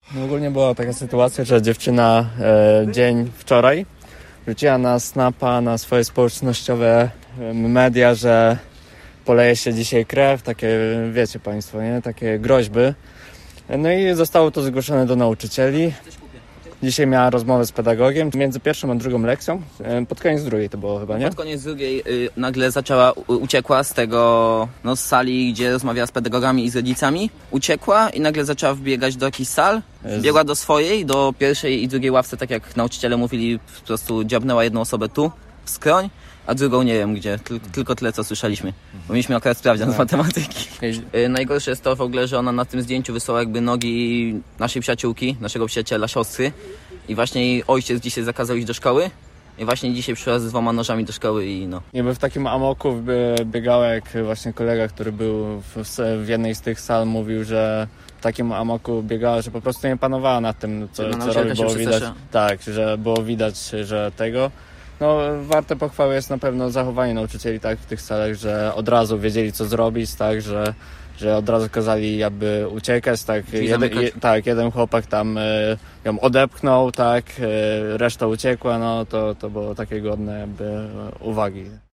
No ogólnie była taka sytuacja, że dziewczyna dzień wczoraj wrzuciła na Snapa, na swoje społecznościowe media, że poleje się dzisiaj krew, takie wiecie państwo, nie? Takie groźby. No i zostało to zgłoszone do nauczycieli. Dzisiaj miała rozmowę z pedagogiem między pierwszą a drugą lekcją. Pod koniec drugiej to było chyba, nie? Pod koniec drugiej nagle uciekła z tego, z sali, gdzie rozmawiała z pedagogami i z rodzicami. Uciekła i nagle zaczęła wbiegać do jakichś sal. Biegła do swojej, do pierwszej i drugiej ławce, tak jak nauczyciele mówili, po prostu dziabnęła jedną osobę tu, w skroń, a drugą nie wiem gdzie, tylko tyle co słyszeliśmy. Bo mieliśmy akurat sprawdzian z matematyki. Najgorsze jest to w ogóle, że ona na tym zdjęciu wysłała jakby nogi naszej przyjaciółki, naszego przyjaciela, siostry. I właśnie jej ojciec dzisiaj zakazał iść do szkoły. I właśnie dzisiaj przyszła z 2 nożami do szkoły i no. Niby w takim amoku biegała, jak właśnie kolega, który był w jednej z tych sal, mówił, że w takim amoku biegała, że po prostu nie panowała nad tym, co robi, było widać. Tak, że było widać, że tego. No, warte pochwały jest na pewno zachowanie nauczycieli tak w tych salach, że od razu wiedzieli, co zrobić, tak, że od razu kazali jakby uciekać, tak, jeden chłopak tam ją odepchnął, tak, reszta uciekła, no to było takie godne jakby uwagi.